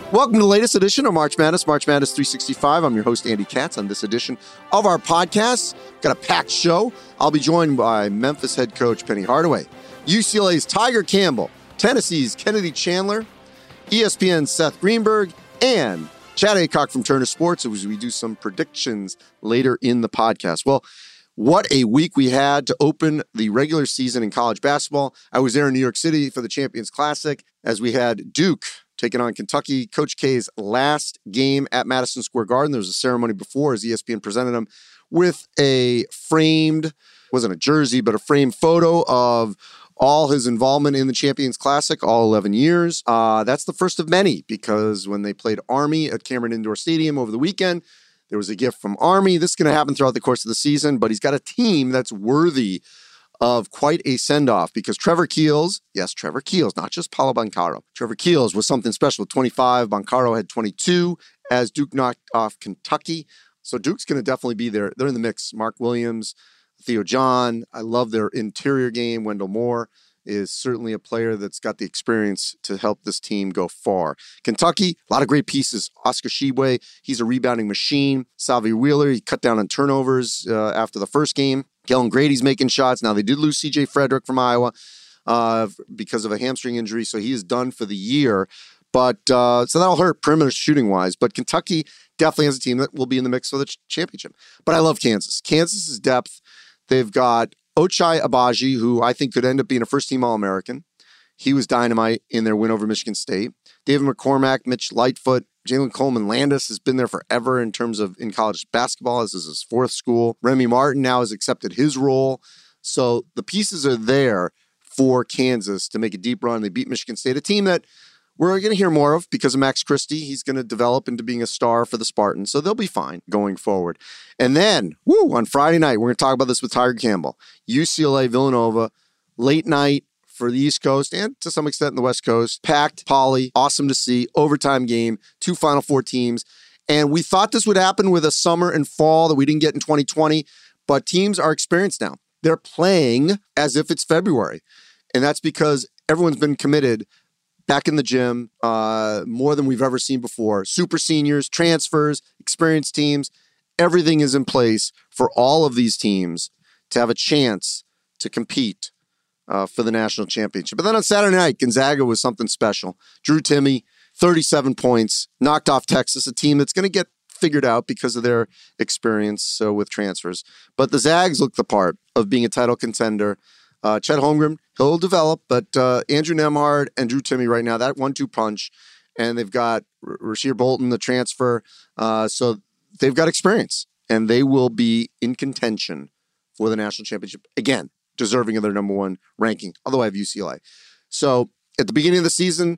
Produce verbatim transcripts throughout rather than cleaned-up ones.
Welcome to the latest edition of March Madness, March Madness three sixty-five. I'm your host, Andy Katz. On this edition of our podcast, got a packed show. I'll be joined by Memphis head coach Penny Hardaway, U C L A's Tiger Campbell, Tennessee's Kennedy Chandler, E S P N's Seth Greenberg, and Chad Aycock from Turner Sports as we do some predictions later in the podcast. Well, what a week we had to open the regular season in college basketball. I was there in New York City for the Champions Classic as we had Duke taking on Kentucky. Coach K's last game at Madison Square Garden. There was a ceremony before as E S P N presented him with a framed, wasn't a jersey, but a framed photo of all his involvement in the Champions Classic, all eleven years. Uh, that's the first of many because when they played Army at Cameron Indoor Stadium over the weekend, there was a gift from Army. This is going to happen throughout the course of the season, but he's got a team that's worthy of quite a send-off because Trevor Keels, yes, Trevor Keels, not just Paolo Banchero. Trevor Keels was something special with twenty-five. Banchero had twenty-two as Duke knocked off Kentucky. So Duke's going to definitely be there. They're in the mix. Mark Williams, Theo John. I love their interior game. Wendell Moore is certainly a player that's got the experience to help this team go far. Kentucky, a lot of great pieces. Oscar Tshiebwe, he's a rebounding machine. Salvi Wheeler, he cut down on turnovers uh, after the first game. Kellen Grady's making shots. Now, they did lose C J Frederick from Iowa uh, because of a hamstring injury, so he is done for the year. But uh, so that'll hurt perimeter shooting-wise. But Kentucky definitely has a team that will be in the mix for the ch- championship. But I love Kansas. Kansas's depth. They've got Ochai Agbaji, who I think could end up being a first-team All-American. He was dynamite in their win over Michigan State. David McCormack, Mitch Lightfoot, Jalen Coleman Landis has been there forever in terms of in college basketball. This is his fourth school. Remy Martin now has accepted his role. So the pieces are there for Kansas to make a deep run. They beat Michigan State, a team that we're going to hear more of because of Max Christie. He's going to develop into being a star for the Spartans. So they'll be fine going forward. And then, woo, on Friday night, we're going to talk about this with Tiger Campbell. U C L A Villanova, late night for the East Coast and to some extent in the West Coast. Packed, Poly, awesome to see. Overtime game, two Final Four teams. And we thought this would happen with a summer and fall that we didn't get in twenty twenty, but teams are experienced now. They're playing as if it's February. And that's because everyone's been committed back in the gym uh, more than we've ever seen before. Super seniors, transfers, experienced teams. Everything is in place for all of these teams to have a chance to compete Uh, for the national championship. But then on Saturday night, Gonzaga was something special. Drew Timme, thirty-seven points, knocked off Texas, a team that's going to get figured out because of their experience uh, with transfers. But the Zags look the part of being a title contender. Uh, Chet Holmgren, he'll develop, but uh, Andrew Nembhard and Drew Timme right now, that one two punch. And they've got R- Rasir Bolton, the transfer. Uh, so they've got experience, and they will be in contention for the national championship again, deserving of their number one ranking, although I have U C L A. So at the beginning of the season,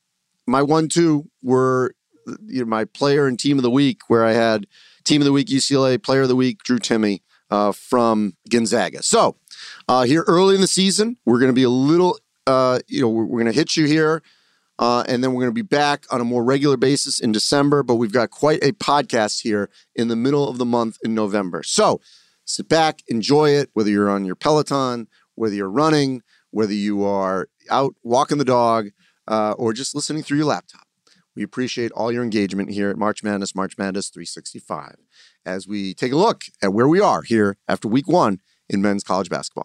my one, two were you know, my player and team of the week, where I had team of the week, U C L A, player of the week, Drew Timme uh, from Gonzaga. So uh, here early in the season, we're going to be a little, uh, you know, we're, we're going to hit you here. Uh, and then we're going to be back on a more regular basis in December, but we've got quite a podcast here in the middle of the month in November. So sit back, enjoy it, whether you're on your Peloton, whether you're running, whether you are out walking the dog, uh, or just listening through your laptop. We appreciate all your engagement here at March Madness, March Madness three sixty-five, as we take a look at where we are here after week one in men's college basketball.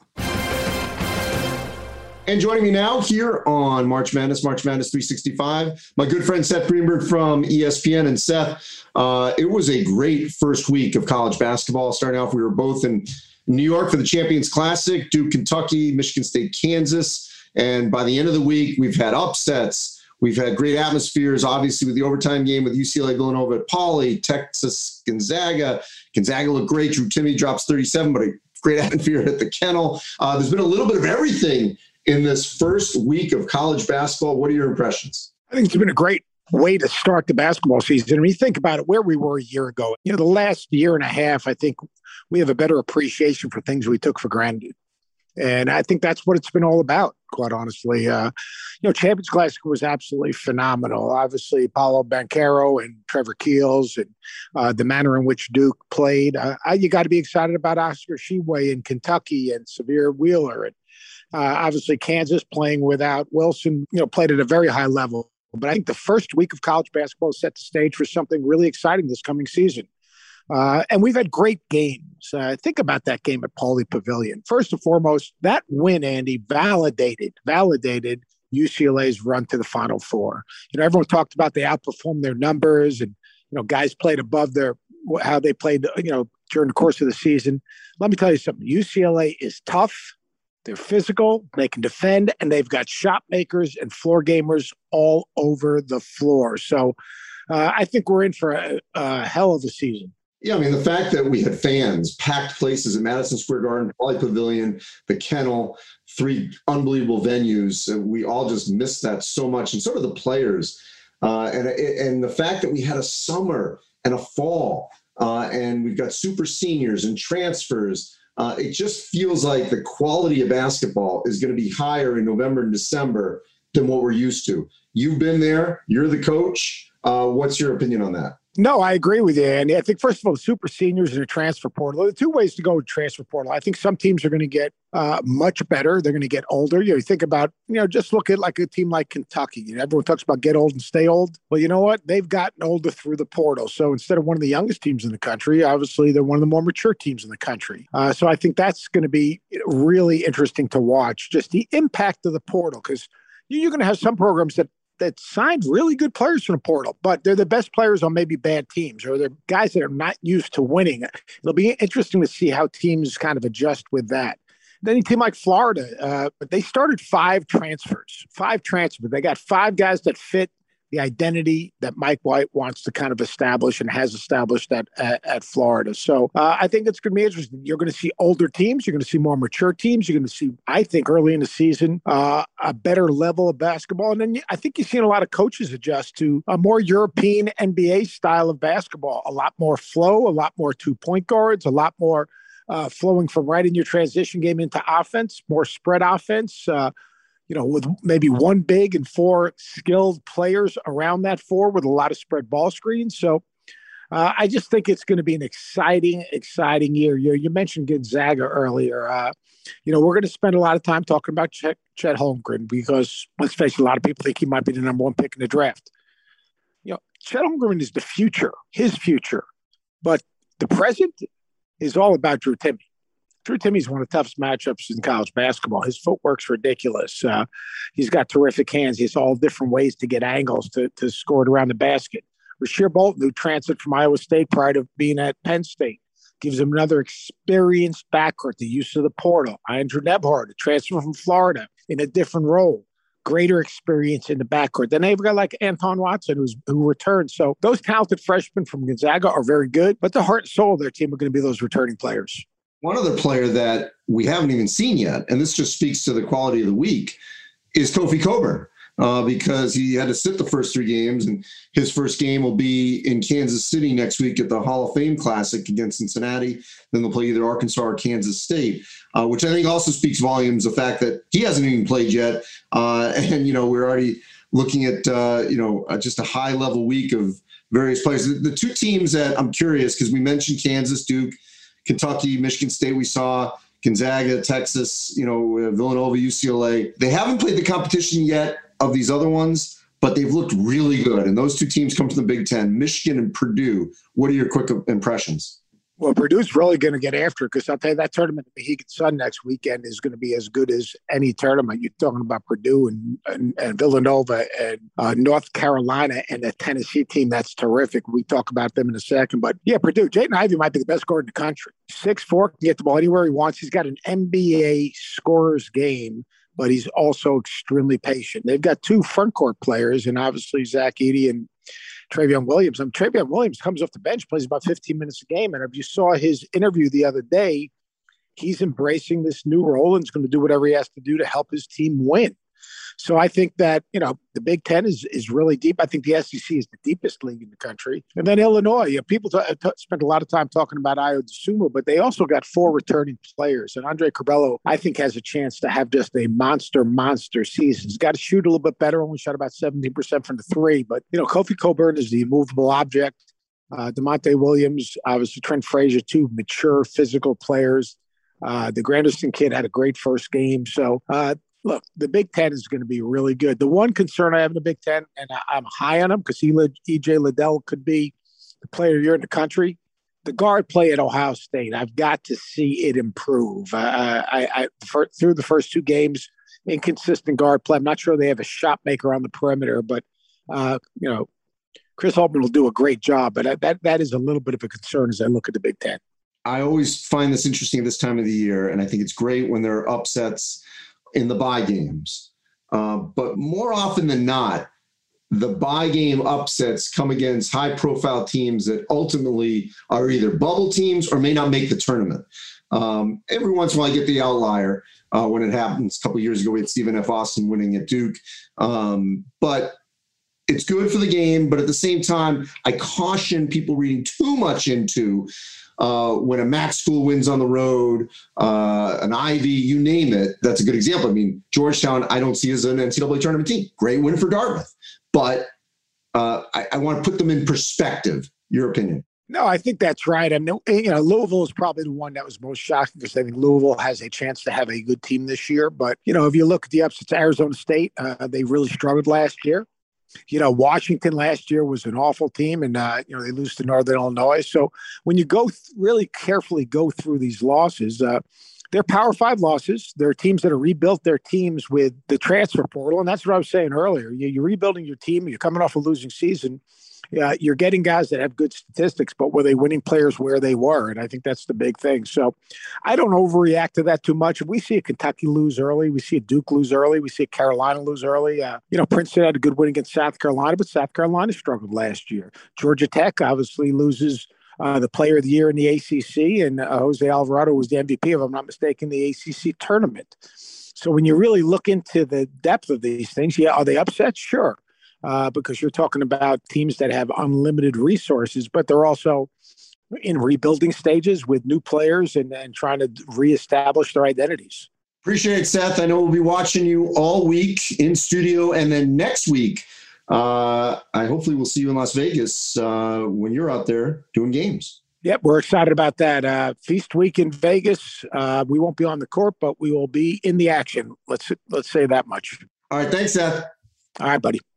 And joining me now here on March Madness, March Madness three sixty-five, my good friend Seth Greenberg from E S P N. And Seth, uh, it was a great first week of college basketball. Starting off, we were both in New York for the Champions Classic, Duke, Kentucky, Michigan State, Kansas. And by the end of the week, we've had upsets. We've had great atmospheres, obviously, with the overtime game with U C L A Villanova at Poly, Texas, Gonzaga. Gonzaga looked great. Drew Timme drops thirty-seven, but a great atmosphere at the Kennel. Uh, there's been a little bit of everything in this first week of college basketball. What are your impressions? I think it's been a great way to start the basketball season. When you think about it, where we were a year ago, you know, the last year and a half, I think we have a better appreciation for things we took for granted. And I think that's what it's been all about, quite honestly. Uh, you know, Champions Classic was absolutely phenomenal. Obviously, Paolo Banchero and Trevor Keels and uh, the manner in which Duke played. Uh, you got to be excited about Oscar Tshiebwe in Kentucky and Severe Wheeler. And uh, obviously, Kansas playing without Wilson, you know, played at a very high level. But I think the first week of college basketball set the stage for something really exciting this coming season. Uh, and we've had great games. Uh, think about that game at Pauley Pavilion. First and foremost, that win, Andy, validated, validated U C L A's run to the Final Four. You know, everyone talked about they outperformed their numbers and, you know, guys played above their, how they played, you know, during the course of the season. Let me tell you something. U C L A is tough. They're physical. They can defend, and they've got shot makers and floor gamers all over the floor. So uh, I think we're in for a, a hell of a season. Yeah, I mean, the fact that we had fans, packed places at Madison Square Garden, Pauley Pavilion, the Kennel, three unbelievable venues. We all just missed that so much, and so do the players. Uh, and, and the fact that we had a summer and a fall, uh, and we've got super seniors and transfers, uh, it just feels like the quality of basketball is going to be higher in November and December than what we're used to. You've been there. You're the coach. Uh, what's your opinion on that? No, I agree with you, Andy. I think, first of all, the super seniors and the transfer portal, there are two ways to go with transfer portal. I think some teams are going to get uh, much better. They're going to get older. You know, you think about, you know, just look at like a team like Kentucky. You know, everyone talks about get old and stay old. Well, you know what? They've gotten older through the portal. So instead of one of the youngest teams in the country, obviously they're one of the more mature teams in the country. Uh, so I think that's going to be really interesting to watch, just the impact of the portal, because you're going to have some programs that that signed really good players from the portal, but they're the best players on maybe bad teams, or they're guys that are not used to winning. It'll be interesting to see how teams kind of adjust with that. Then a team like Florida, uh, but they started five transfers, five transfers. They got five guys that fit the identity that Mike White wants to kind of establish and has established at, at, at Florida. So uh, I think it's going to be interesting. You're going to see older teams. You're going to see more mature teams. You're going to see, I think, early in the season, uh, a better level of basketball. And then you, I think you've seen a lot of coaches adjust to a more European N B A style of basketball, a lot more flow, a lot more two-point guards, a lot more uh, flowing from right in your transition game into offense, more spread offense, uh, you know, with maybe one big and four skilled players around that four with a lot of spread ball screens. So uh, I just think it's going to be an exciting, exciting year. You, you mentioned Gonzaga earlier. Uh, you know, we're going to spend a lot of time talking about Chet, Chet Holmgren because, let's face it, a lot of people think he might be the number one pick in the draft. You know, Chet Holmgren is the future, his future. But the present is all about Drew Timme. Drew Timme is one of the toughest matchups in college basketball. His footwork's ridiculous. Uh, he's got terrific hands. He has all different ways to get angles to, to score it around the basket. Rasir Bolton, who transferred from Iowa State prior to being at Penn State, gives him another experienced backcourt, the use of the portal. Andrew Nebhard, a transfer from Florida in a different role, greater experience in the backcourt. Then they've got like Anton Watson, who's who returned. So those talented freshmen from Gonzaga are very good, but the heart and soul of their team are going to be those returning players. One other player that we haven't even seen yet, and this just speaks to the quality of the week, is Kofi Cockburn, uh, because he had to sit the first three games, and his first game will be in Kansas City next week at the Hall of Fame Classic against Cincinnati. Then they'll play either Arkansas or Kansas State, uh, which I think also speaks volumes, the fact that he hasn't even played yet. Uh, and, you know, we're already looking at, uh, you know, uh, just a high-level week of various players. The, the two teams that I'm curious, because we mentioned Kansas, Duke, Kentucky, Michigan State, we saw Gonzaga, Texas, you know, Villanova, U C L A. They haven't played the competition yet of these other ones, but they've looked really good. And those two teams come from the Big Ten, Michigan and Purdue. What are your quick impressions? Well, Purdue's really going to get after it because I'll tell you that tournament at Mohegan Sun next weekend is going to be as good as any tournament. You're talking about Purdue and, and, and Villanova and uh, North Carolina and a Tennessee team that's terrific. We talk about them in a second. But, yeah, Purdue, Jaden Ivey might be the best guard in the country. six foot four, can get the ball anywhere he wants. He's got an N B A scorer's game, but he's also extremely patient. They've got two front court players, and obviously Zach Edey and Travion Williams. I mean, Travion Williams comes off the bench, plays about fifteen minutes a game. And if you saw his interview the other day, he's embracing this new role and is going to do whatever he has to do to help his team win. So I think that, you know, the Big Ten is is really deep. I think the S E C is the deepest league in the country. And then Illinois, you know, people t- t- spend a lot of time talking about Ayo Dosunmu, but they also got four returning players. And Andre Curbelo, I think, has a chance to have just a monster, monster season. He's got to shoot a little bit better. Only shot about seventeen percent from the three. But, you know, Kofi Cockburn is the immovable object. Uh, DeMonte Williams, obviously Trent Frazier, two mature physical players. Uh, the Granderson kid had a great first game. So, uh, Look, the Big Ten is going to be really good. The one concern I have in the Big Ten, and I, I'm high on him because E J Liddell could be the player of the year in the country. The guard play at Ohio State, I've got to see it improve. Uh, I, I for, through the first two games, inconsistent guard play. I'm not sure they have a shot maker on the perimeter, but uh, you know, Chris Holtmann will do a great job. But that that is a little bit of a concern as I look at the Big Ten. I always find this interesting at this time of the year, and I think it's great when there are upsets in the bye games. Uh, but more often than not, the bye game upsets come against high-profile teams that ultimately are either bubble teams or may not make the tournament. Um, every once in a while, I get the outlier uh, when it happens. A couple of years ago, we had Stephen F. Austin winning at Duke. Um, but it's good for the game. But at the same time, I caution people reading too much into uh, when a MAC school wins on the road, uh, an Ivy, you name it. That's a good example. I mean, Georgetown, I don't see as an N C double A tournament team. Great win for Dartmouth. But uh, I, I want to put them in perspective. Your opinion? No, I think that's right. I mean, you know, Louisville is probably the one that was most shocking because I think Louisville has a chance to have a good team this year. But, you know, if you look at the upsets, Arizona State, uh, they really struggled last year. You know, Washington last year was an awful team, and, uh, you know, they lose to Northern Illinois. So when you go th- really carefully go through these losses, uh, they're Power Five losses. They're teams that have rebuilt their teams with the transfer portal. And that's what I was saying earlier. You, you're rebuilding your team. You're coming off a losing season. Uh, you're getting guys that have good statistics, but were they winning players where they were? And I think that's the big thing. So I don't overreact to that too much. If we see a Kentucky lose early, we see a Duke lose early, we see a Carolina lose early. Uh, you know, Princeton had a good win against South Carolina, but South Carolina struggled last year. Georgia Tech obviously loses Uh, the player of the year in the A C C, and uh, Jose Alvarado was the M V P, if I'm not mistaken, the A C C tournament. So when you really look into the depth of these things, yeah, are they upsets? Sure, uh, because you're talking about teams that have unlimited resources, but they're also in rebuilding stages with new players and, and trying to reestablish their identities. Appreciate it, Seth. I know we'll be watching you all week in studio, and then next week, Uh, I hopefully we'll see you in Las Vegas uh, when you're out there doing games. Yep, we're excited about that. Uh, Feast week in Vegas. Uh, we won't be on the court, but we will be in the action. Let's let's say that much. All right, thanks, Seth. All right, buddy.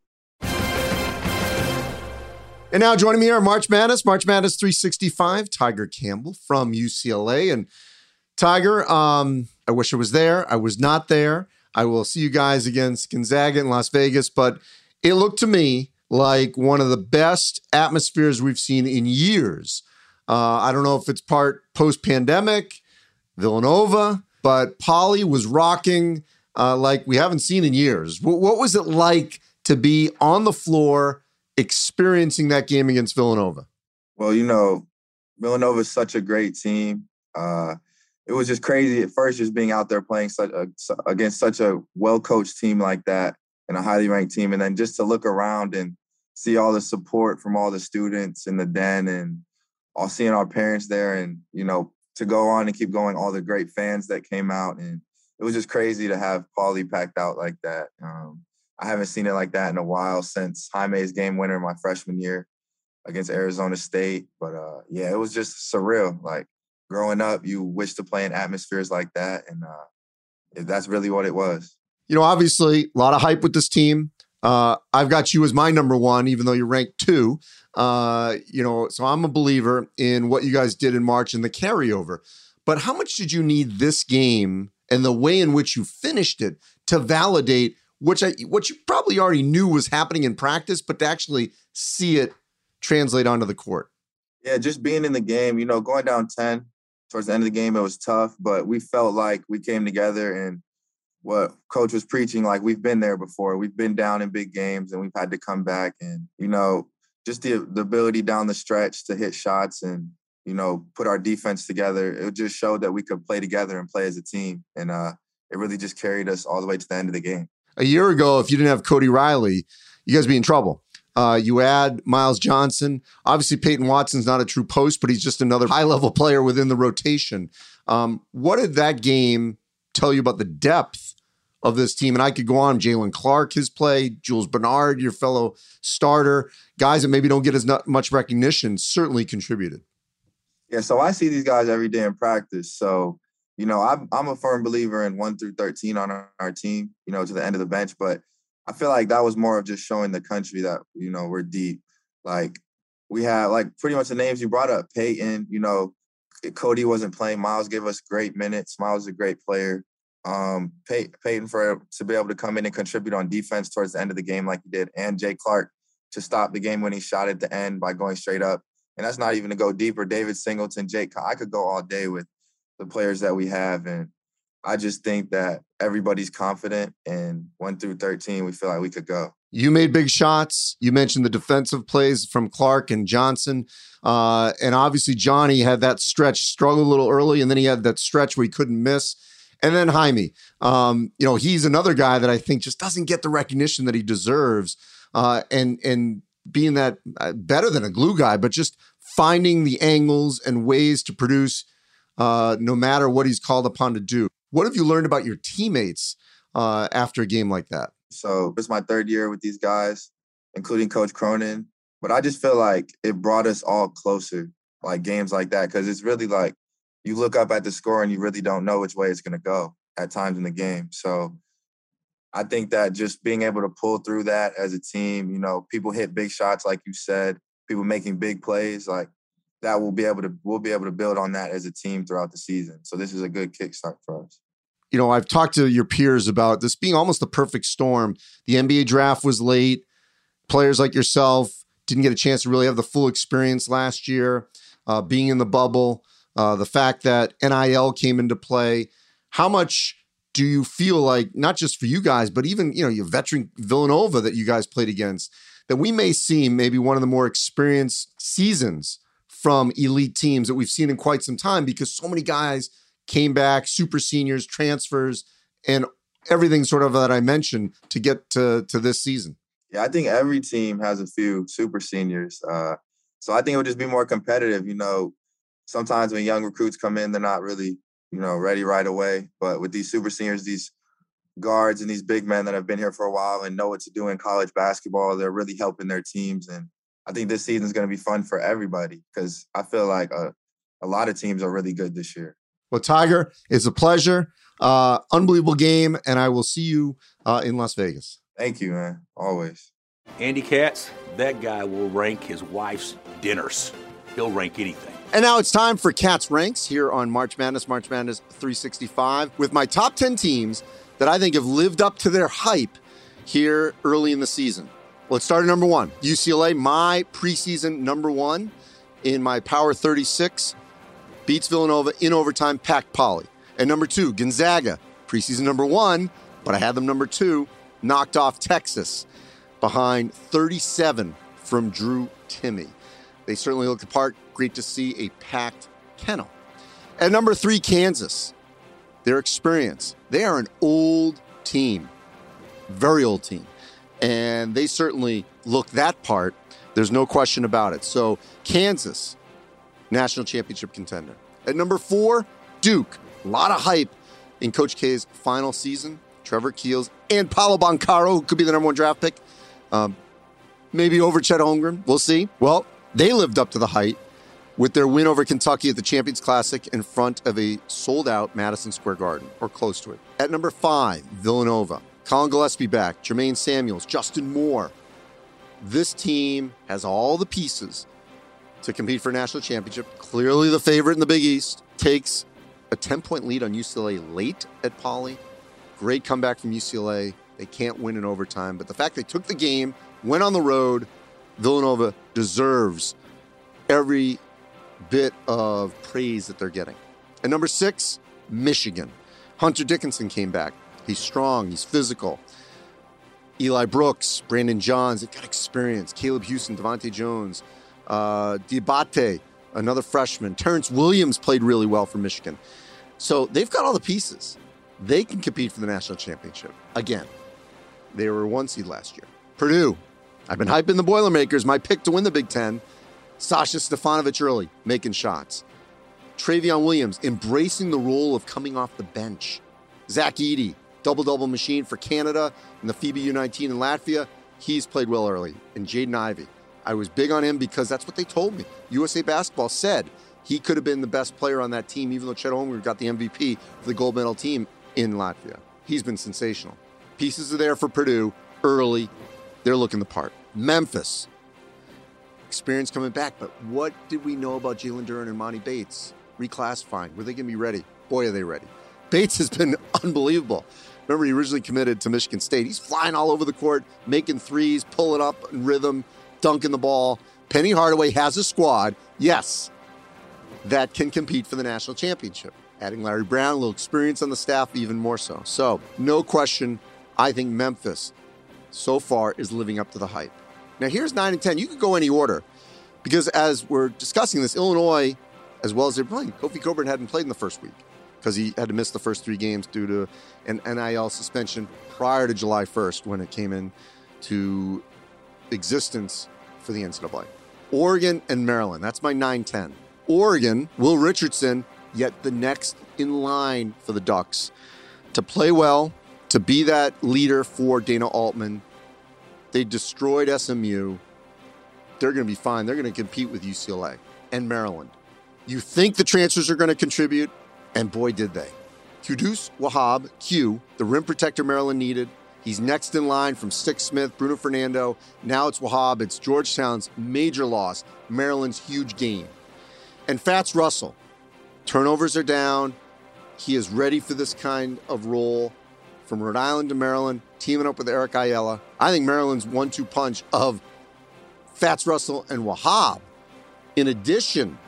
And now joining me here, March Madness, March Madness three sixty-five, Tiger Campbell from U C L A. And Tiger, um, I wish I was there. I was not there. I will see you guys against Gonzaga in Las Vegas, but it looked to me like one of the best atmospheres we've seen in years. Uh, I don't know if it's part post-pandemic, Villanova, but Poly was rocking uh, like we haven't seen in years. W- what was it like to be on the floor experiencing that game against Villanova? Well, you know, Villanova is such a great team. Uh, it was just crazy at first just being out there playing such a, against such a well-coached team like that. And a highly ranked team. And then just to look around and see all the support from all the students in the den and all seeing our parents there and, you know, to go on and keep going, all the great fans that came out. And it was just crazy to have Poly packed out like that. Um, I haven't seen it like that in a while since Jaime's game winner my freshman year against Arizona State. But, uh, yeah, it was just surreal. Like, growing up, you wish to play in atmospheres like that. And uh, that's really what it was. You know, obviously, a lot of hype with this team. Uh, I've got you as my number one, even though you're ranked two. Uh, you know, so I'm a believer in what you guys did in March and the carryover. But how much did you need this game and the way in which you finished it to validate which I, what you probably already knew was happening in practice, but to actually see it translate onto the court? Yeah, just being in the game, you know, going down ten towards the end of the game, it was tough, but we felt like we came together and what coach was preaching, like we've been there before. We've been down in big games and we've had to come back. And, you know, just the, the ability down the stretch to hit shots and, you know, put our defense together. It just showed that we could play together and play as a team. And uh, it really just carried us all the way to the end of the game. A year ago, if you didn't have Cody Riley, you guys be in trouble. Uh, you add Miles Johnson. Obviously, Peyton Watson's not a true post, but he's just another high-level player within the rotation. Um, what did that game tell you about the depth of this team? And I could go on. Jalen Clark, his play, Jules Bernard, your fellow starter, guys that maybe don't get as not much recognition, certainly contributed. Yeah, so I see these guys every day in practice. So you know, I'm, I'm a firm believer in one through thirteen on our, our team, you know, to the end of the bench. But I feel like that was more of just showing the country that, you know, we're deep. Like, we had, like, pretty much the names you brought up, Peyton, you know, Cody wasn't playing. Miles gave us great minutes. Miles is a great player. Um, Pey- Peyton for to be able to come in and contribute on defense towards the end of the game like he did, and Jay Clark to stop the game-winning shot at the end by going straight up. And that's not even to go deeper. David Singleton, Jake, I could go all day with the players that we have. And I just think that everybody's confident, and one through thirteen, we feel like we could go. You made big shots. You mentioned the defensive plays from Clark and Johnson. Uh, and obviously Johnny had that stretch, struggled a little early, and then he had that stretch where he couldn't miss. And then Jaime, um, you know, he's another guy that I think just doesn't get the recognition that he deserves. Uh, and and being that uh, better than a glue guy, but just finding the angles and ways to produce uh, no matter what he's called upon to do. What have you learned about your teammates uh, after a game like that? So it's my third year with these guys, including Coach Cronin. But I just feel like it brought us all closer, like games like that, because it's really like you look up at the score and you really don't know which way it's going to go at times in the game. So I think that just being able to pull through that as a team, you know, people hit big shots, like you said, people making big plays, like that we'll be able to we'll be able to build on that as a team throughout the season. So this is a good kickstart for us. You know, I've talked to your peers about this being almost the perfect storm. The N B A draft was late. Players like yourself didn't get a chance to really have the full experience last year, uh, being in the bubble, uh, the fact that N I L came into play. How much do you feel like, not just for you guys, but even, you know, your veteran Villanova that you guys played against, that we may see maybe one of the more experienced seasons from elite teams that we've seen in quite some time, because so many guys came back, super seniors, transfers, and everything sort of that I mentioned to get to, to this season? Yeah, I think every team has a few super seniors. Uh, so I think it would just be more competitive. You know, sometimes when young recruits come in, they're not really, you know, ready right away. But with these super seniors, these guards and these big men that have been here for a while and know what to do in college basketball, they're really helping their teams. And I think this season is going to be fun for everybody, because I feel like a, a lot of teams are really good this year. Well, Tiger, it's a pleasure. Uh, unbelievable game, and I will see you uh, in Las Vegas. Thank you, man. Always. Andy Katz, that guy will rank his wife's dinners. He'll rank anything. And now it's time for Katz Ranks here on March Madness, March Madness three sixty-five, with my top ten teams that I think have lived up to their hype here early in the season. Let's start at number one. U C L A, my preseason number one in my Power thirty-six, beats Villanova in overtime, packed Poly. And number two, Gonzaga, preseason number one, but I had them number two, knocked off Texas behind thirty-seven from Drew Timme. They certainly looked the part. Great to see a packed kennel. At number three, Kansas. Their experience. They are an old team, very old team. And they certainly look that part. There's no question about it. So Kansas, national championship contender. At number four, Duke. A lot of hype in Coach K's final season. Trevor Keels and Paolo Banchero, who could be the number one draft pick. Um, maybe over Chet Holmgren. We'll see. Well, they lived up to the hype with their win over Kentucky at the Champions Classic in front of a sold-out Madison Square Garden, or close to it. At number five, Villanova. Colin Gillespie back, Jermaine Samuels, Justin Moore. This team has all the pieces to compete for a national championship. Clearly the favorite in the Big East. Takes a ten-point lead on U C L A late at Poly. Great comeback from U C L A. They can't win in overtime, but the fact they took the game, went on the road, Villanova deserves every bit of praise that they're getting. And number six, Michigan. Hunter Dickinson came back. He's strong. He's physical. Eli Brooks, Brandon Johns, they've got experience. Caleb Houston, Devontae Jones, uh, Diabate, another freshman. Terrence Williams played really well for Michigan. So they've got all the pieces. They can compete for the national championship. Again, they were one seed last year. Purdue, I've been hyping the Boilermakers. My pick to win the Big Ten. Sasha Stefanovic early, making shots. Travion Williams, embracing the role of coming off the bench. Zach Edey, double-double machine for Canada and the FIBA U nineteen in Latvia. He's played well early. And Jaden Ivey, I was big on him because that's what they told me. U S A Basketball said He could have been the best player on that team, even though Chet Holmgren got the M V P for the gold medal team in Latvia. He's been sensational. Pieces are there for Purdue early. They're looking the part. Memphis. Experience coming back, but what did we know about Jalen Duren and Monty Bates? Reclassifying. Were they going to be ready? Boy, are they ready. Bates has been unbelievable. Remember, he originally committed to Michigan State. He's flying all over the court, making threes, pulling up in rhythm, dunking the ball. Penny Hardaway has a squad, yes, that can compete for the national championship. Adding Larry Brown, a little experience on the staff, even more so. So, no question, I think Memphis so far is living up to the hype. Now, here's nine and ten. You could go any order because as we're discussing this, Illinois, as well as they're playing, Kofi Cockburn hadn't played in the first week because he had to miss the first three games due to an N I L suspension prior to July first when it came into existence for the N C double A. Oregon and Maryland. That's my nine ten. Oregon, Will Richardson, yet the next in line for the Ducks to play well, to be that leader for Dana Altman. They destroyed S M U. They're going to be fine. They're going to compete with U C L A and Maryland. You think the transfers are going to contribute, and boy, did they. Qudus Wahab, Q, the rim protector Maryland needed. He's next in line from Stick Smith, Bruno Fernando. Now it's Wahab. It's Georgetown's major loss, Maryland's huge gain. And Fats Russell. Turnovers are down. He is ready for this kind of role. From Rhode Island to Maryland, teaming up with Eric Ayala. I think Maryland's one two punch of Fats Russell and Wahab, in addition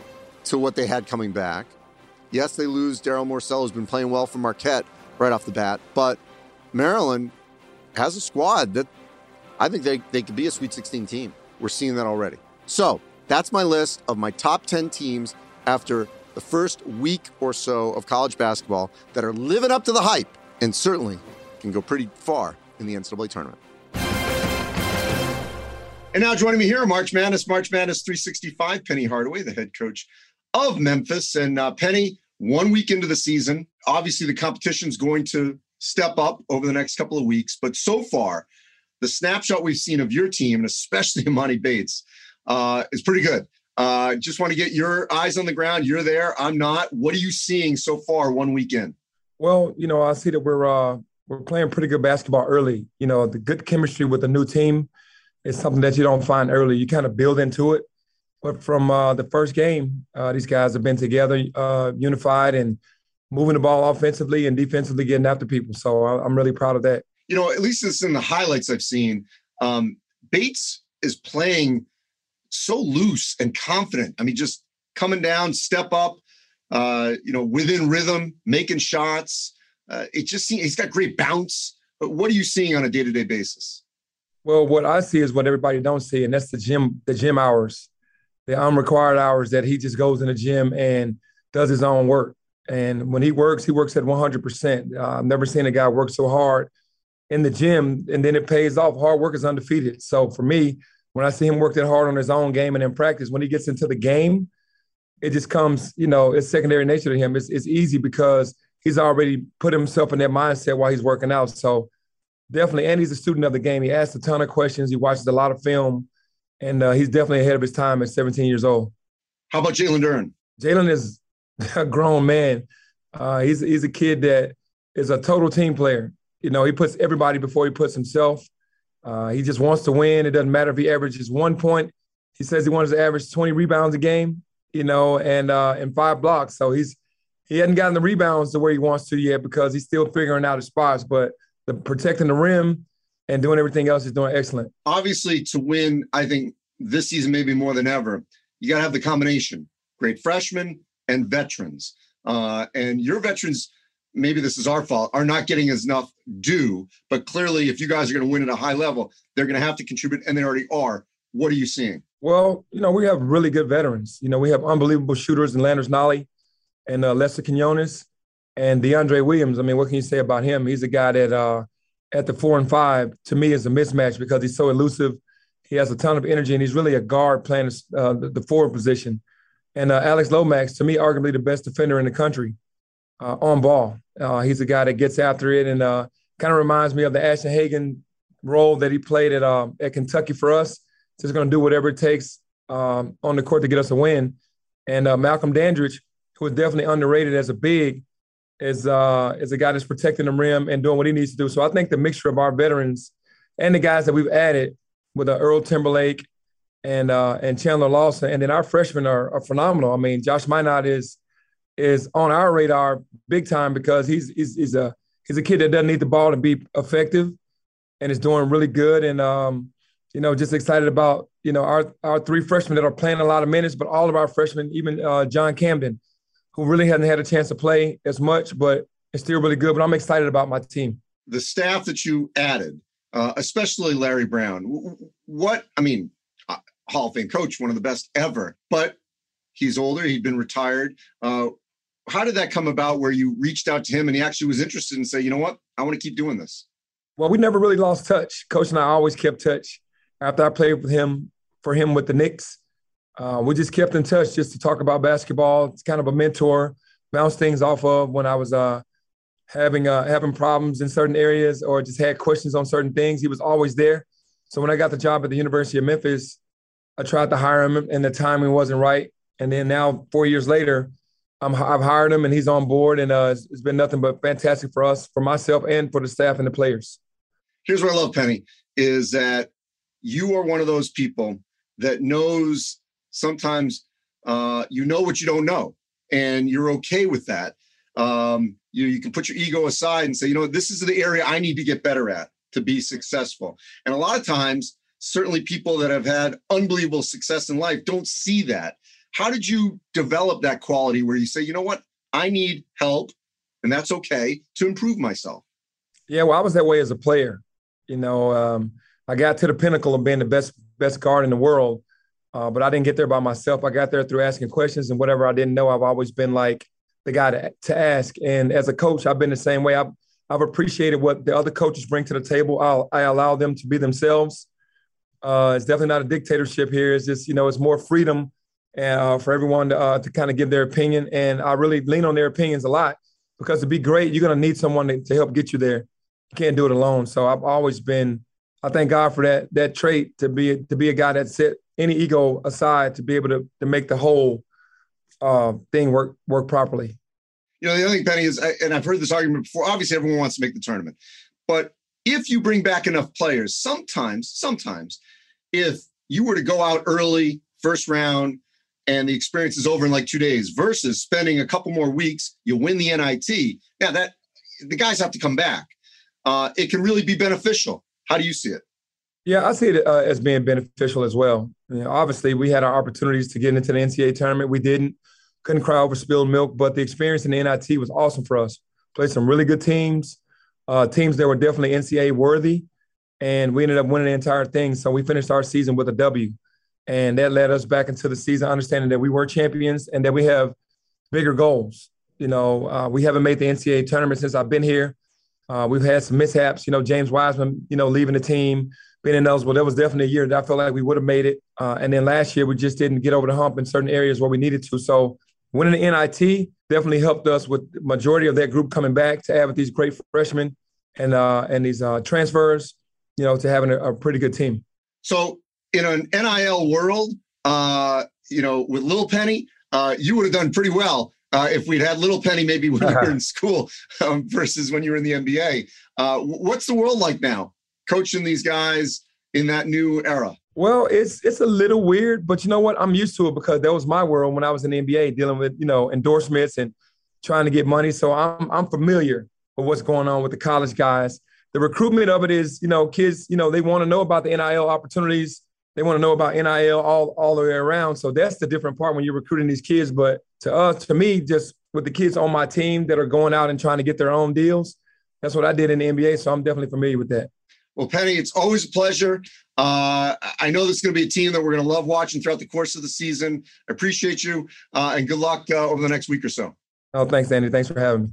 to what they had coming back. Yes, they lose Daryl Morcell, who's been playing well for Marquette right off the bat, but Maryland has a squad that I think they, they could be a Sweet sixteen team. We're seeing that already. So that's my list of my top ten teams after the first week or so of college basketball that are living up to the hype and certainly can go pretty far in the N C double A tournament. And now joining me here, March Madness, March Madness three sixty-five, Penny Hardaway, the head coach of Memphis. And uh, Penny, one week into the season, obviously the competition's going to step up over the next couple of weeks. But so far, the snapshot we've seen of your team, and especially Monty Bates, uh, is pretty good. Uh, just want to get your eyes on the ground. You're there. I'm not. What are you seeing so far one week in? Well, you know, I see that we're uh, we're playing pretty good basketball early. You know, the good chemistry with the new team is something that you don't find early. You kind of build into it. But from uh, the first game, uh, these guys have been together, uh, unified, and moving the ball offensively and defensively, getting after people. So I'm really proud of that. You know, at least it's in the highlights I've seen. Um, Bates is playing so loose and confident. I mean, just coming down, step up. Uh, you know, within rhythm, making shots. Uh, it just seems he's got great bounce. But what are you seeing on a day-to-day basis? Well, what I see is what everybody don't see, and that's the gym, the gym hours, the unrequired hours that he just goes in the gym and does his own work. And when he works, he works at one hundred percent. Uh, I've never seen a guy work so hard in the gym, and then it pays off. Hard work is undefeated. So for me, when I see him work that hard on his own game and in practice, when he gets into the game, it just comes, you know, it's secondary nature to him. It's, it's easy because he's already put himself in that mindset while he's working out. So definitely, and he's a student of the game. He asks a ton of questions. He watches a lot of film, and uh, he's definitely ahead of his time at seventeen years old. How about Jalen Duren? Jalen is a grown man. Uh, he's, he's a kid that is a total team player. You know, he puts everybody before he puts himself. Uh, he just wants to win. It doesn't matter if he averages one point. He says he wants to average twenty rebounds a game. You know, and uh, and five blocks. So he's he hasn't gotten the rebounds to where he wants to yet because he's still figuring out his spots. But the protecting the rim and doing everything else is doing excellent. Obviously, to win, I think this season maybe more than ever, you got to have the combination: great freshmen and veterans. Uh, and your veterans, maybe this is our fault, are not getting enough due. But clearly, if you guys are going to win at a high level, they're going to have to contribute, and they already are. What are you seeing? Well, you know, we have really good veterans. You know, we have unbelievable shooters in Landers Nolly and uh, Lester Quinones and DeAndre Williams. I mean, what can you say about him? He's a guy that uh, at the four and five, to me, is a mismatch because he's so elusive. He has a ton of energy, and he's really a guard playing uh, the, the forward position. And uh, Alex Lomax, to me, arguably the best defender in the country uh, on ball. Uh, he's a guy that gets after it and uh, kind of reminds me of the Ashton Hagen role that he played at uh, at Kentucky for us. Just going to do whatever it takes um, on the court to get us a win. And uh, Malcolm Dandridge, who is definitely underrated as a big, is uh, is a guy that's protecting the rim and doing what he needs to do. So I think the mixture of our veterans and the guys that we've added with uh, Earl Timberlake and uh, and Chandler Lawson, and then our freshmen are, are phenomenal. I mean, Josh Minot is is on our radar big time because he's he's, he's a he's a kid that doesn't need the ball to be effective, and is doing really good. And um, you know, just excited about you know our our three freshmen that are playing a lot of minutes, but all of our freshmen, even uh, John Camden, who really hasn't had a chance to play as much, but is still really good. But I'm excited about my team. The staff that you added, uh, especially Larry Brown, what, I mean, uh, Hall of Fame coach, one of the best ever, but he's older, he'd been retired. Uh, how did that come about where you reached out to him and he actually was interested and say, you know what, I want to keep doing this? Well, we never really lost touch. Coach and I always kept touch. After I played with him, for him with the Knicks, Uh, we just kept in touch just to talk about basketball. It's kind of a mentor, bounce things off of when I was uh, having uh, having problems in certain areas or just had questions on certain things. He was always there. So when I got the job at the University of Memphis, I tried to hire him and the timing wasn't right. And then now, four years later, I'm, I've hired him and he's on board. And uh, it's, it's been nothing but fantastic for us, for myself and for the staff and the players. Here's what I love, Penny, is that you are one of those people that knows sometimes uh, you know what you don't know, and you're okay with that. Um, you, you can put your ego aside and say, you know, this is the area I need to get better at to be successful. And a lot of times, certainly people that have had unbelievable success in life don't see that. How did you develop that quality where you say, you know what, I need help, and that's okay, to improve myself? Yeah, well, I was that way as a player. You know, um, I got to the pinnacle of being the best best guard in the world. Uh, but I didn't get there by myself. I got there through asking questions, and whatever I didn't know, I've always been like the guy to, to ask. And as a coach, I've been the same way. I've, I've appreciated what the other coaches bring to the table. I'll, I allow them to be themselves. Uh, it's definitely not a dictatorship here. It's just, you know, it's more freedom uh, for everyone to, uh, to kind of give their opinion. And I really lean on their opinions a lot because to be great, you're going to need someone to, to help get you there. You can't do it alone. So I've always been, I thank God for that, that trait to be, to be a guy that sit any ego aside to be able to, to make the whole uh, thing work work properly. You know, the other thing, Penny, is, and I've heard this argument before, obviously everyone wants to make the tournament, but if you bring back enough players, sometimes, sometimes, if you were to go out early, first round, and the experience is over in like two days versus spending a couple more weeks, you win the N I T, yeah, that the guys have to come back. Uh, it can really be beneficial. How do you see it? Yeah, I see it uh, as being beneficial as well. You know, obviously, we had our opportunities to get into the N C double A tournament. We didn't. Couldn't cry over spilled milk, but the experience in the N I T was awesome for us. Played some really good teams, uh, teams that were definitely N C double A worthy, and we ended up winning the entire thing. So we finished our season with a W, and that led us back into the season understanding that we were champions and that we have bigger goals. You know, uh, we haven't made the N C double A tournament since I've been here. Uh, we've had some mishaps, you know, James Wiseman, you know, leaving the team, being ineligible. That was definitely a year that I felt like we would have made it. Uh, and then last year, we just didn't get over the hump in certain areas where we needed to. So winning the N I T definitely helped us with the majority of that group coming back to add with these great freshmen and uh, and these uh, transfers, you know, to having a, a pretty good team. So in an N I L world, uh, you know, with Little Penny, uh, you would have done pretty well. Uh, if we'd had Little Penny maybe when you were in school um, versus when you were in the N B A. Uh, what's the world like now, coaching these guys in that new era? Well, it's it's a little weird, but you know what? I'm used to it because that was my world when I was in the N B A, dealing with, you know, endorsements and trying to get money. So I'm I'm familiar with what's going on with the college guys. The recruitment of it is, you know, kids, you know, they want to know about the N I L opportunities. They want to know about N I L all, all the way around. So that's the different part when you're recruiting these kids. But to us, to me, just with the kids on my team that are going out and trying to get their own deals, that's what I did in the N B A. So I'm definitely familiar with that. Well, Penny, it's always a pleasure. Uh, I know this is going to be a team that we're going to love watching throughout the course of the season. I appreciate you, uh, and good luck uh, over the next week or so. Oh, thanks, Andy. Thanks for having me.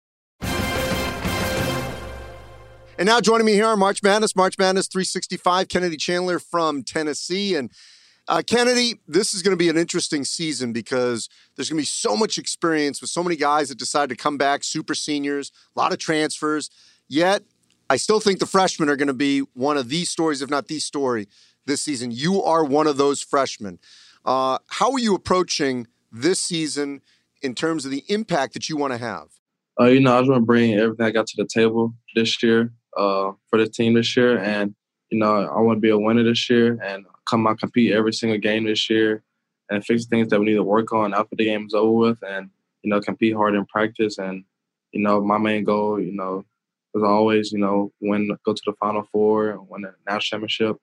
And now joining me here on March Madness, March Madness three sixty-five, Kennedy Chandler from Tennessee. And uh, Kennedy, this is going to be an interesting season because there's going to be so much experience with so many guys that decide to come back, super seniors, a lot of transfers. Yet, I still think the freshmen are going to be one of these stories, if not the story, this season. You are one of those freshmen. Uh, how are you approaching this season in terms of the impact that you want to have? Uh, you know, I just want to bring everything I got to the table this year uh, for the team this year. And, you know, I want to be a winner this year and come out compete every single game this year and fix things that we need to work on after the game is over with and, you know, compete hard in practice. And, you know, my main goal, you know, is always, you know, win, go to the Final Four, win a national championship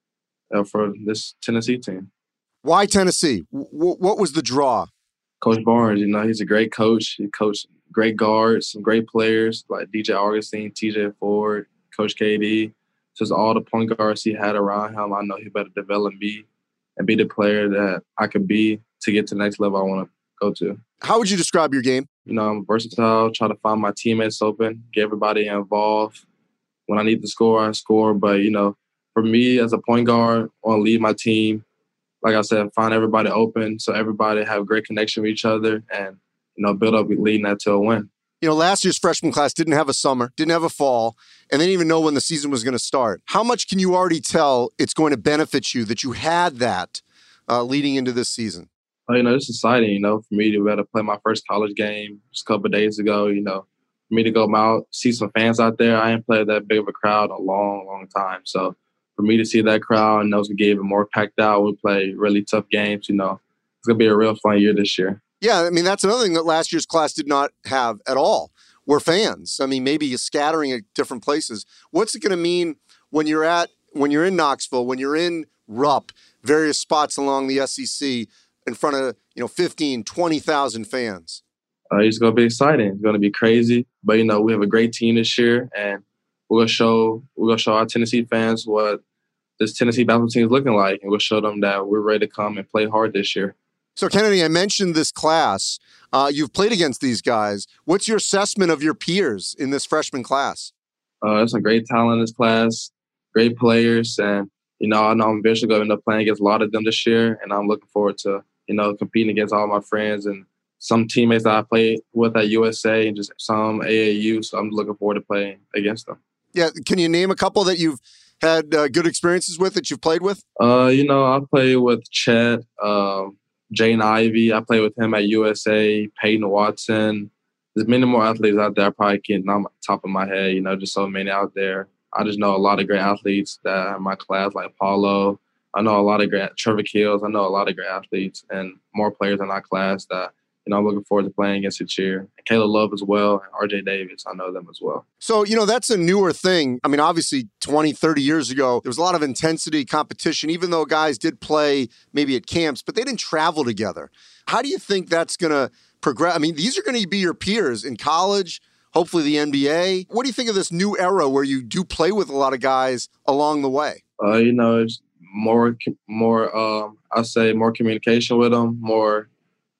uh, for this Tennessee team. Why Tennessee? W- what was the draw? Coach Barnes, you know, he's a great coach. He coached great guards, some great players like D J Augustine, T J Ford, Coach K D. Just all the point guards he had around him, I know he better develop me and be the player that I could be to get to the next level I want to go to. How would you describe your game? You know, I'm versatile, try to find my teammates open, get everybody involved. When I need to score, I score. But, you know, for me as a point guard, I want to lead my team. Like I said, find everybody open so everybody have a great connection with each other and, you know, build up leading that to a win. You know, last year's freshman class didn't have a summer, didn't have a fall, and they didn't even know when the season was going to start. How much can you already tell it's going to benefit you that you had that uh, leading into this season? Well, you know, it's exciting, you know, for me to be able to play my first college game just a couple of days ago, you know, for me to go out, see some fans out there. I ain't played that big of a crowd in a long, long time. So for me to see that crowd and those who get even more packed out, we play really tough games, you know, it's going to be a real fun year this year. Yeah, I mean, that's another thing that last year's class did not have at all, were fans. I mean, maybe scattering at different places. What's it going to mean when you're at, when you're in Knoxville, when you're in Rupp, various spots along the S E C in front of, you know, fifteen, twenty thousand fans? Uh, it's going to be exciting. It's going to be crazy. But, you know, we have a great team this year, and we're going to show, we're going to show our Tennessee fans what this Tennessee basketball team is looking like, and we'll show them that we're ready to come and play hard this year. So, Kennedy, I mentioned this class. Uh, you've played against these guys. What's your assessment of your peers in this freshman class? Uh, there's some great talent in this class, great players, and, you know, I know I'm eventually going to end up playing against a lot of them this year, and I'm looking forward to, you know, competing against all my friends and some teammates that I played with at U S A and just some A A U, so I'm looking forward to playing against them. Yeah, can you name a couple that you've had uh, good experiences with, that you've played with? Uh, you know, I played with Chet, um, Jane Ivey. I played with him at U S A, Peyton Watson. There's many more athletes out there I probably can't on the top of my head, you know, just so many out there. I just know a lot of great athletes that are in my class, like Paulo. I know a lot of great, Trevor Keels. I know a lot of great athletes and more players in our class that, you know, I'm looking forward to playing against this year. And Caleb Love as well, and R J Davis, I know them as well. So, you know, that's a newer thing. I mean, obviously, twenty, thirty years ago, there was a lot of intensity, competition, even though guys did play maybe at camps, but they didn't travel together. How do you think that's going to progress? I mean, these are going to be your peers in college, hopefully the N B A. What do you think of this new era where you do play with a lot of guys along the way? Uh, you know, it's more, more um, I say more communication with them, more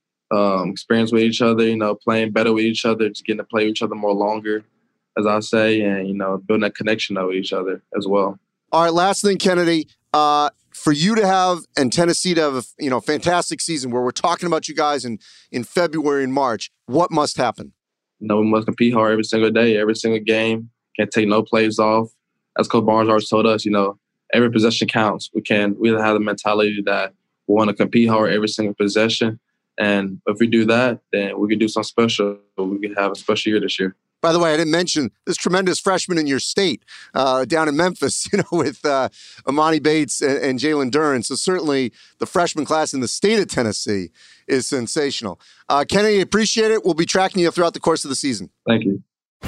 Um, experience with each other, you know, playing better with each other, just getting to play with each other more longer, as I say, and, you know, building that connection with each other as well. All right, last thing, Kennedy, uh, for you to have and Tennessee to have a, you know, fantastic season where we're talking about you guys in, in February and March, what must happen? You know, we must compete hard every single day, every single game. Can't take no plays off. As Coach Barnes always told us, you know, every possession counts. We can we have the mentality that we want to compete hard every single possession. And if we do that, then we could do something special. We could have a special year this year. By the way, I didn't mention this tremendous freshman in your state uh, down in Memphis, you know, with uh, Amani Bates and, and Jalen Duren. So certainly the freshman class in the state of Tennessee is sensational. Uh, Kennedy, appreciate it. We'll be tracking you throughout the course of the season. Thank you.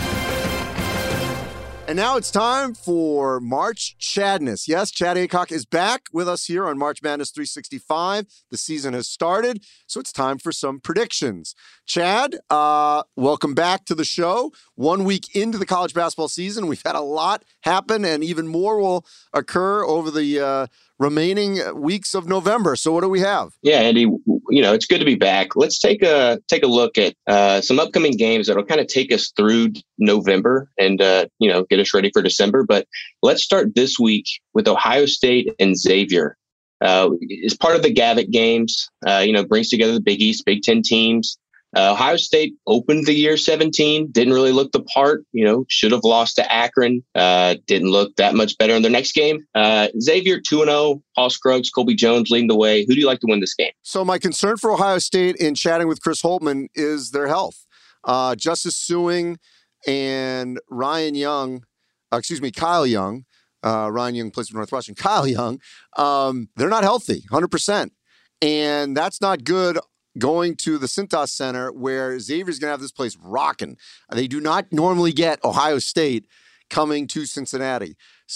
And now it's time for March Chadness. Yes, Chad Aycock is back with us here on March Madness three sixty-five. The season has started, so it's time for some predictions. Chad, uh, welcome back to the show. One week into the college basketball season, we've had a lot happen, and even more will occur over the uh, remaining weeks of November. So what do we have? Yeah, Andy, you know, it's good to be back. Let's take a take a look at uh, some upcoming games that'll kind of take us through November and, uh, you know, get us ready for December. But let's start this week with Ohio State and Xavier. Uh, it's part of the Gavitt Games, uh, you know, brings together the Big East, Big Ten teams. Uh, Ohio State opened the year seventeen, didn't really look the part, you know, should have lost to Akron, uh, didn't look that much better in their next game. Uh, Xavier two and oh, Paul Scruggs, Colby Jones leading the way. Who do you like to win this game? So my concern for Ohio State in chatting with Chris Holtmann is their health. Uh, Justice Suing and Ryan Young, uh, excuse me, Kyle Young, uh, Ryan Young plays for Northwestern, Kyle Young, um, they're not healthy, one hundred percent. And that's not good going to the Cintas Center where Xavier's going to have this place rocking. They do not normally get Ohio State coming to Cincinnati.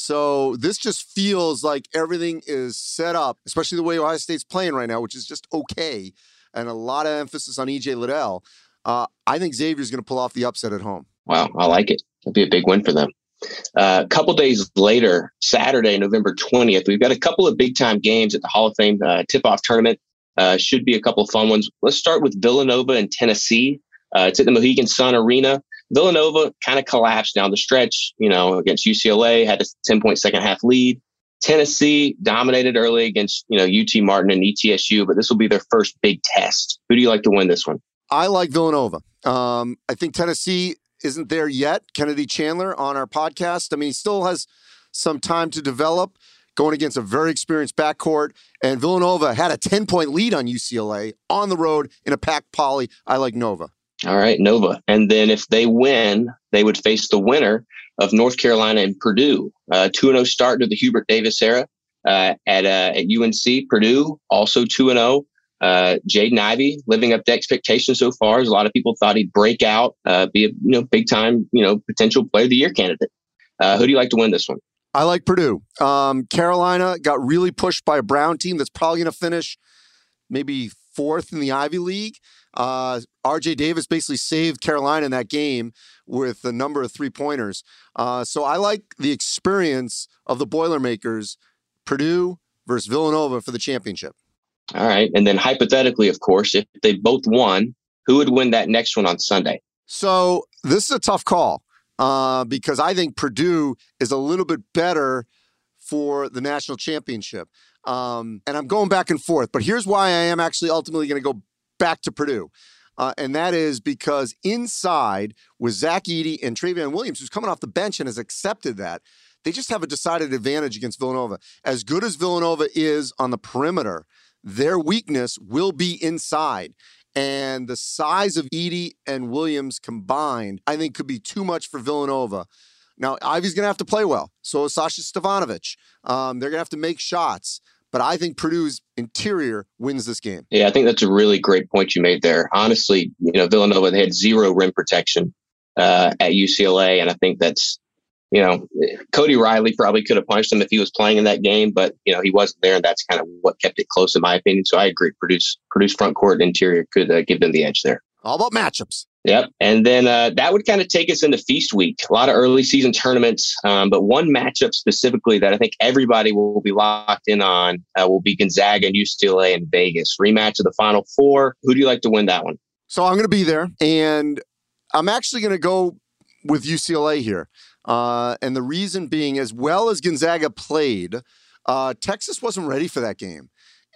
So this just feels like everything is set up, especially the way Ohio State's playing right now, which is just okay, and a lot of emphasis on E J Liddell. Uh, I think Xavier's going to pull off the upset at home. Wow, I like it. It'll be a big win for them. Uh, a couple days later, Saturday, November twentieth, we've got a couple of big-time games at the Hall of Fame uh, tip-off tournament. Uh, should be a couple of fun ones. Let's start with Villanova and Tennessee. Uh, it's at the Mohegan Sun Arena. Villanova kind of collapsed down the stretch, you know, against U C L A, had a ten-point second-half lead. Tennessee dominated early against, you know, U T Martin and E T S U, but this will be their first big test. Who do you like to win this one? I like Villanova. Um, I think Tennessee isn't there yet. Kennedy Chandler on our podcast. I mean, he still has some time to develop, going against a very experienced backcourt. And Villanova had a ten-point lead on U C L A on the road in a packed Poly. I like Nova. All right, Nova. And then if they win, they would face the winner of North Carolina and Purdue. Uh, two and oh start to the Hubert Davis era uh, at uh, at U N C. Purdue also two and oh. Uh, Jaden Ivey living up to expectations so far. As a lot of people thought he'd break out, uh, be a you know big time you know potential player of the year candidate. Uh, who do you like to win this one? I like Purdue. Um, Carolina got really pushed by a Brown team that's probably going to finish maybe fourth in the Ivy League. Uh, R J Davis basically saved Carolina in that game with a number of three-pointers. Uh, so I like the experience of the Boilermakers, Purdue versus Villanova for the championship. All right. And then hypothetically, of course, if they both won, who would win that next one on Sunday? So this is a tough call uh, because I think Purdue is a little bit better for the national championship. Um, and I'm going back and forth, but here's why I am actually ultimately going to go back to Purdue. Uh, and that is because inside with Zach Edey and Travion Williams, who's coming off the bench and has accepted that, they just have a decided advantage against Villanova. As good as Villanova is on the perimeter, their weakness will be inside. And the size of Edey and Williams combined, I think, could be too much for Villanova. Now, Ivey's going to have to play well. So is Sasha Stefanovic. Um, they're going to have to make shots. But I think Purdue's interior wins this game. Yeah, I think that's a really great point you made there. Honestly, you know, Villanova, they had zero rim protection uh, at U C L A. And I think that's, you know, Cody Riley probably could have punched him if he was playing in that game, but, you know, he wasn't there. And that's kind of what kept it close, in my opinion. So I agree. Purdue's, Purdue's front court interior could uh, give them the edge there. All about matchups. Yep. And then uh, that would kind of take us into Feast Week. A lot of early season tournaments, um, but one matchup specifically that I think everybody will be locked in on uh, will be Gonzaga and U C L A in Vegas. Rematch of the Final Four. Who do you like to win that one? So I'm going to be there, and I'm actually going to go with U C L A here. Uh, and the reason being, as well as Gonzaga played, uh, Texas wasn't ready for that game.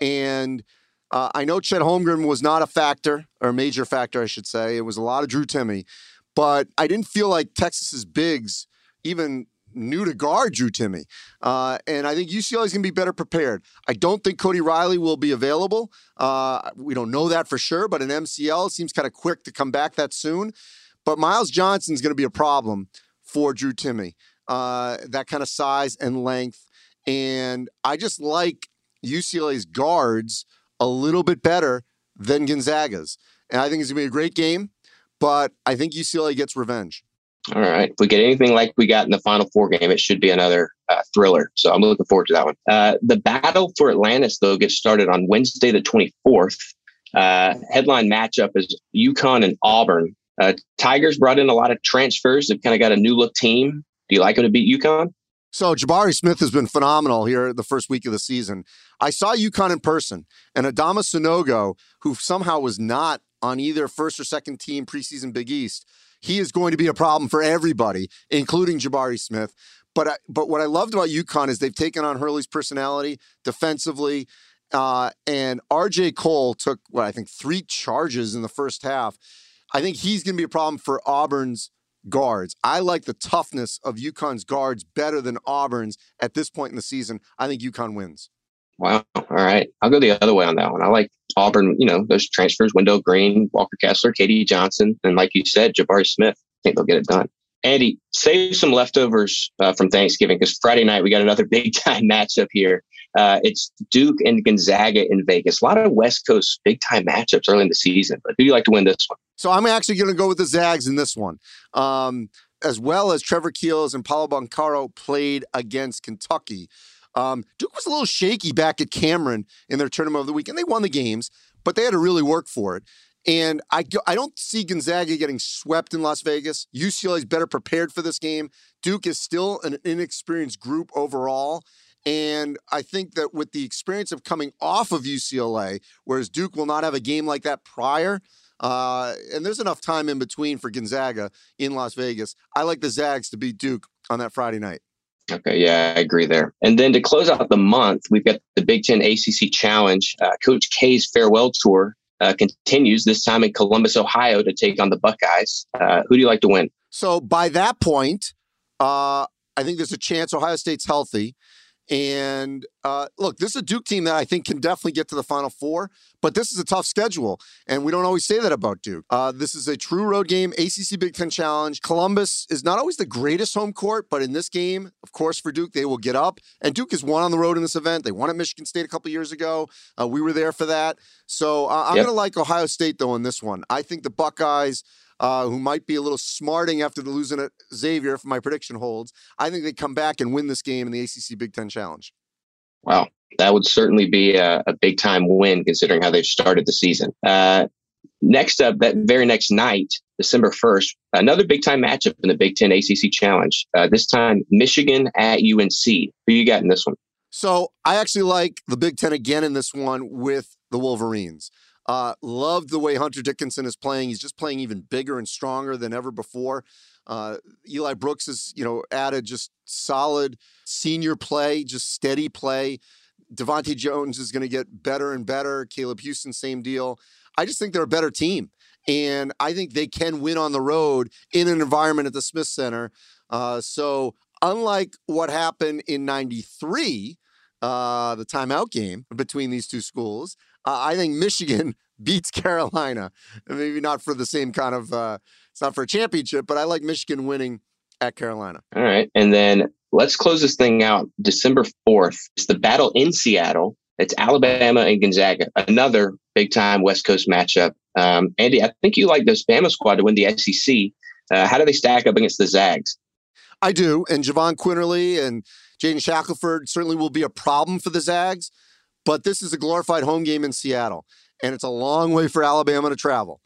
And Uh, I know Chet Holmgren was not a factor, or a major factor, I should say. It was a lot of Drew Timme. But I didn't feel like Texas's bigs even knew to guard Drew Timme. Uh, and I think U C L A is going to be better prepared. I don't think Cody Riley will be available. Uh, we don't know that for sure, but an M C L seems kind of quick to come back that soon. But Miles Johnson's going to be a problem for Drew Timme. Uh, that kind of size and length. And I just like U C L A's guards a little bit better than Gonzaga's. And I think it's going to be a great game, but I think U C L A gets revenge. All right. If we get anything like we got in the Final Four game, it should be another uh, thriller. So I'm looking forward to that one. Uh, the battle for Atlantis, though, gets started on Wednesday the twenty-fourth. Uh, headline matchup is UConn and Auburn. Uh, Tigers brought in a lot of transfers. They've kind of got a new look team. Do you like them to beat UConn? So Jabari Smith has been phenomenal here the first week of the season. I saw UConn in person, and Adama Sanogo, who somehow was not on either first or second team preseason Big East, he is going to be a problem for everybody, including Jabari Smith. But I, but what I loved about UConn is they've taken on Hurley's personality defensively, Uh, and R J Cole took, what, I think three charges in the first half. I think he's going to be a problem for Auburn's guards. I like the toughness of UConn's guards better than Auburn's at this point in the season. I think UConn wins. Wow. All right. I'll go the other way on that one. I like Auburn, you know, those transfers, Wendell Green, Walker Kessler, K D Johnson, and like you said, Jabari Smith. I think they'll get it done. Andy, save some leftovers uh, from Thanksgiving because Friday night we got another big time matchup here. Uh, it's Duke and Gonzaga in Vegas. A lot of West Coast big time matchups early in the season. But who do you like to win this one? So I'm actually going to go with the Zags in this one. Um, as well as Trevor Keels and Paolo Banchero played against Kentucky. Um, Duke was a little shaky back at Cameron in their tournament of the week, and they won the games, but they had to really work for it. And I, I don't see Gonzaga getting swept in Las Vegas. U C L A is better prepared for this game. Duke is still an inexperienced group overall. And I think that with the experience of coming off of U C L A, whereas Duke will not have a game like that prior, uh, and there's enough time in between for Gonzaga in Las Vegas, I like the Zags to beat Duke on that Friday night. Okay, yeah, I agree there. And then to close out the month, we've got the Big Ten A C C Challenge. Uh, Coach K's farewell tour uh, continues, this time in Columbus, Ohio, to take on the Buckeyes. Uh, who do you like to win? So by that point, uh, I think there's a chance Ohio State's healthy. And uh, look, this is a Duke team that I think can definitely get to the Final Four, but this is a tough schedule, and we don't always say that about Duke. Uh, this is a true road game, A C C Big Ten Challenge. Columbus is not always the greatest home court, but in this game, of course, for Duke, they will get up. And Duke has won on the road in this event. They won at Michigan State a couple years ago. Uh, we were there for that. So uh, I'm yep. going to like Ohio State, though, in this one. I think the Buckeyes, Uh, who might be a little smarting after the losing at Xavier, if my prediction holds, I think they come back and win this game in the A C C Big Ten Challenge. Wow, that would certainly be a, a big-time win considering how they've started the season. Uh, next up, that very next night, December first, another big-time matchup in the Big Ten A C C Challenge. Uh, this time, Michigan at U N C. Who you got in this one? So I actually like the Big Ten again in this one with the Wolverines. Uh, loved the way Hunter Dickinson is playing. He's just playing even bigger and stronger than ever before. Uh, Eli Brooks has, you know, added just solid senior play, just steady play. Devontae Jones is going to get better and better. Caleb Houston, same deal. I just think they're a better team. And I think they can win on the road in an environment at the Smith Center. Uh, so unlike what happened in ninety-three, uh, the timeout game between these two schools, Uh, I think Michigan beats Carolina. Maybe not for the same kind of, uh, it's not for a championship, but I like Michigan winning at Carolina. All right. And then let's close this thing out. December fourth, it's the battle in Seattle. It's Alabama and Gonzaga, another big-time West Coast matchup. Um, Andy, I think you like this Bama squad to win the S E C. Uh, how do they stack up against the Zags? I do. And Javon Quinterly and Jaden Shackelford certainly will be a problem for the Zags. But this is a glorified home game in Seattle, and it's a long way for Alabama to travel.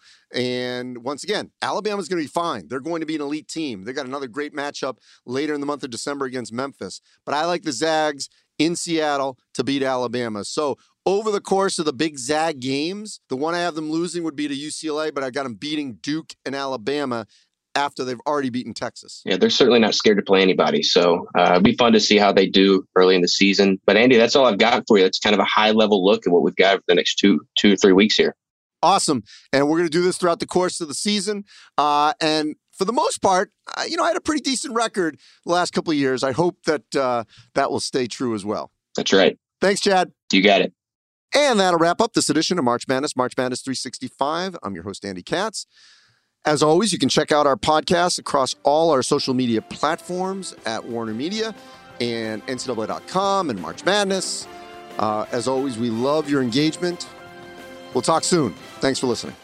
And once again, Alabama's going to be fine. They're going to be an elite team. They got another great matchup later in the month of December against Memphis. But I like the Zags in Seattle to beat Alabama. So over the course of the big Zag games, the one I have them losing would be to U C L A, but I got them beating Duke and Alabama after they've already beaten Texas. Yeah, they're certainly not scared to play anybody. So uh, it'd be fun to see how they do early in the season. But Andy, that's all I've got for you. It's kind of a high-level look at what we've got for the next two, two or three weeks here. Awesome. And we're going to do this throughout the course of the season. Uh, and for the most part, uh, you know, I had a pretty decent record the last couple of years. I hope that uh, that will stay true as well. That's right. Thanks, Chad. You got it. And that'll wrap up this edition of March Madness, March Madness three sixty-five. I'm your host, Andy Katz. As always, you can check out our podcast across all our social media platforms at Warner Media and N C double A dot com and March Madness. Uh, as always, we love your engagement. We'll talk soon. Thanks for listening.